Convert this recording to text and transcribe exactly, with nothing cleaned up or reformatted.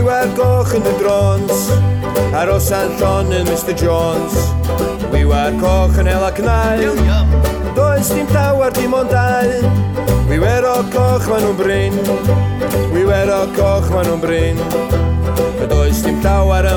were Koch in the drones, Aros and John and Mister Jones. We were Koch and Ella Knall, Dois im Tower die Montagne. We were auch Koch man und Brin, We were auch Koch man und Brin. Dois im Tower